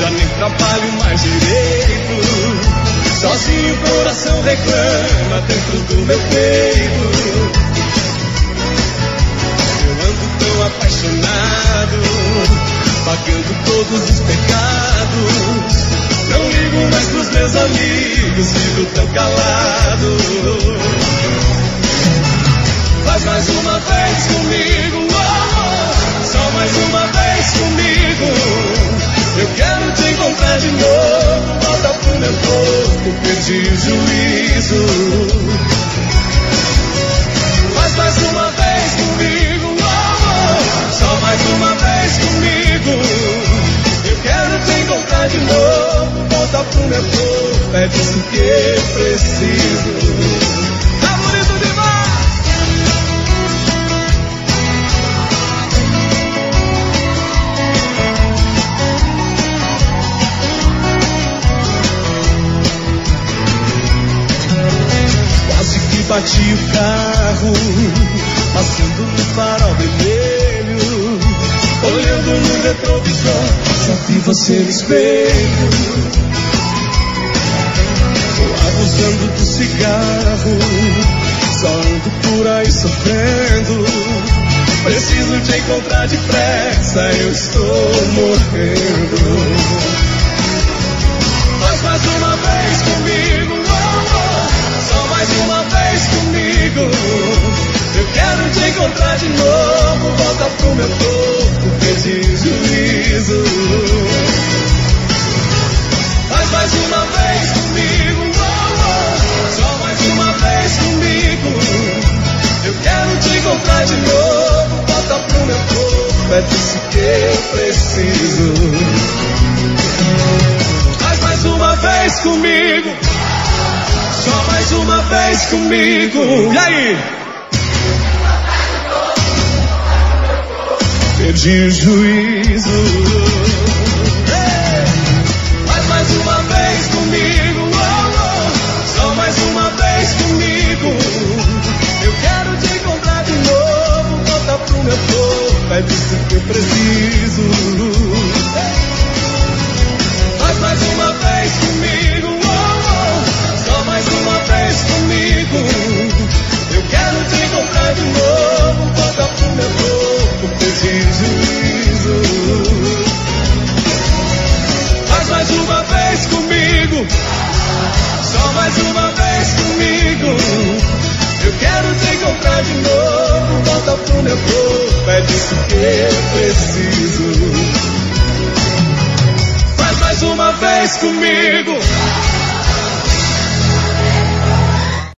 já nem trabalho mais direito. Sozinho o coração reclama dentro do meu peito. Eu ando tão apaixonado, pagando todos os pecados. Não ligo mais pros meus amigos, fico tão calado. Faz mais uma vez comigo, oh, só mais uma vez comigo. Eu quero te encontrar de novo, volta pro meu corpo, perdi o juízo. Faz mais uma vez comigo, oh, só mais uma vez comigo. Eu quero te encontrar de novo, volta pro meu corpo, é disso que eu preciso. Tá bonito demais! Bati o carro, passando no farol vermelho, olhando no retrovisor, só vi você no espelho. Tô abusando do cigarro, só ando por aí sofrendo. Preciso te encontrar depressa, eu estou morrendo. Faz mais uma vez comigo, oh, oh, só mais uma vez comigo. Eu quero te encontrar de novo, volta pro meu corpo, perdi o juízo. Faz mais uma vez comigo, oh, oh, só mais uma vez comigo. Eu quero te encontrar de novo, volta pro meu corpo, é disso que eu preciso. Faz mais uma vez comigo, só mais uma vez comigo. E aí? Perdi o juízo. Faz mais uma vez comigo, oh, oh, só mais uma vez comigo. Eu quero te encontrar de novo, volta pro meu corpo, é disso que eu preciso. Faz mais uma vez comigo, oh, oh, só mais uma vez comigo. Eu quero te encontrar de novo, volta pro meu corpo, perdi o juízo. Faz mais uma vez comigo, só mais uma vez comigo. Eu quero te encontrar de novo, volta pro meu corpo, é disso que eu preciso. Faz mais uma vez comigo.